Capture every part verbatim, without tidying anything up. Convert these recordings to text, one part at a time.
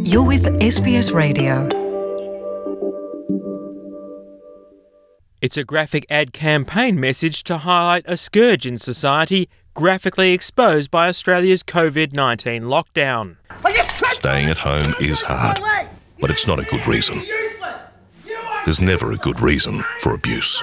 You're with S B S Radio. It's a graphic ad campaign message to highlight a scourge in society graphically exposed by Australia's covid nineteen lockdown. Staying at home is hard, but it's not a good reason. There's never a good reason for abuse.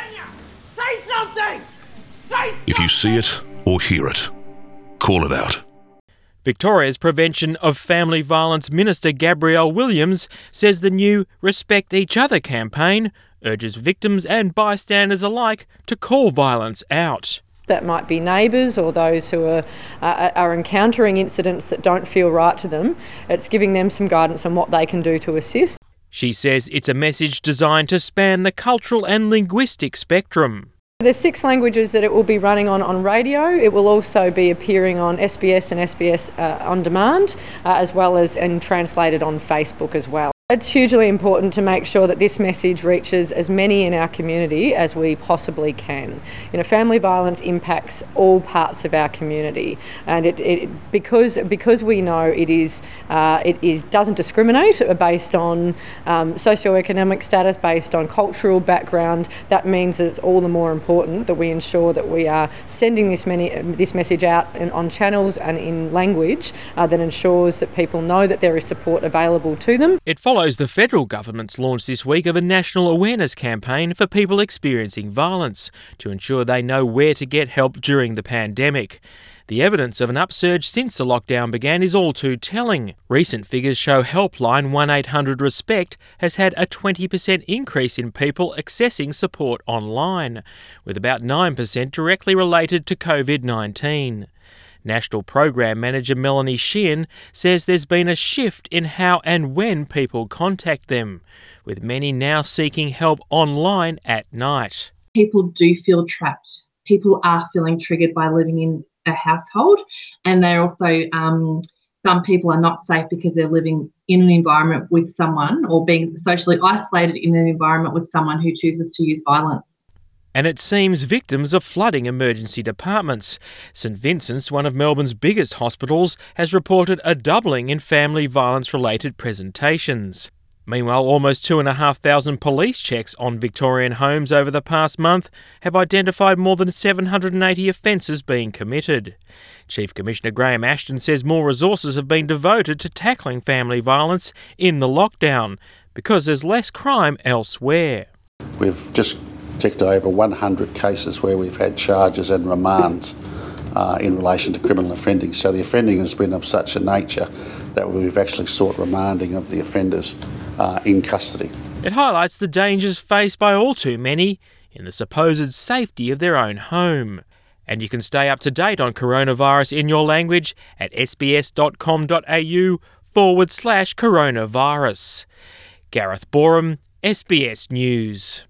If you see it or hear it, call it out. Victoria's Prevention of Family Violence Minister Gabrielle Williams says the new Respect Each Other campaign urges victims and bystanders alike to call violence out. That might be neighbours or those who are, uh, are encountering incidents that don't feel right to them. It's giving them some guidance on what they can do to assist. She says it's a message designed to span the cultural and linguistic spectrum. There's six languages that it will be running on on radio. It will also be appearing on S B S and S B S uh, On Demand, uh, as well as and translated on Facebook as well. It's hugely important to make sure that this message reaches as many in our community as we possibly can. You know, family violence impacts all parts of our community, and it, it because because we know it is uh, it is doesn't discriminate based on um, socioeconomic status, based on cultural background. That means that it's all the more important that we ensure that we are sending this many this message out in, on channels and in language uh, that ensures that people know that there is support available to them. It follows the federal government's launch this week of a national awareness campaign for people experiencing violence to ensure they know where to get help during the pandemic. The evidence of an upsurge since the lockdown began is all too telling. Recent figures show helpline one eight hundred RESPECT has had a twenty percent increase in people accessing support online, with about nine percent directly related to covid nineteen. National Program Manager Melanie Sheehan says there's been a shift in how and when people contact them, with many now seeking help online at night. People do feel trapped. People are feeling triggered by living in a household, and they're also, um, some people are not safe because they're living in an environment with someone or being socially isolated in an environment with someone who chooses to use violence. And it seems victims are flooding emergency departments. St Vincent's, one of Melbourne's biggest hospitals, has reported a doubling in family violence-related presentations. Meanwhile, almost two thousand five hundred police checks on Victorian homes over the past month have identified more than seven hundred eighty offences being committed. Chief Commissioner Graham Ashton says more resources have been devoted to tackling family violence in the lockdown because there's less crime elsewhere. We've just ticked over one hundred cases where we've had charges and remands uh, in relation to criminal offending. So the offending has been of such a nature that we've actually sought remanding of the offenders uh, in custody. It highlights the dangers faced by all too many in the supposed safety of their own home. And you can stay up to date on coronavirus in your language at sbs.com.au forward slash coronavirus. Gareth Borum, S B S News.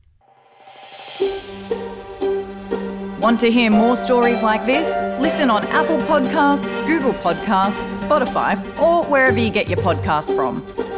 Want to hear more stories like this? Listen on Apple Podcasts, Google Podcasts, Spotify, or wherever you get your podcasts from.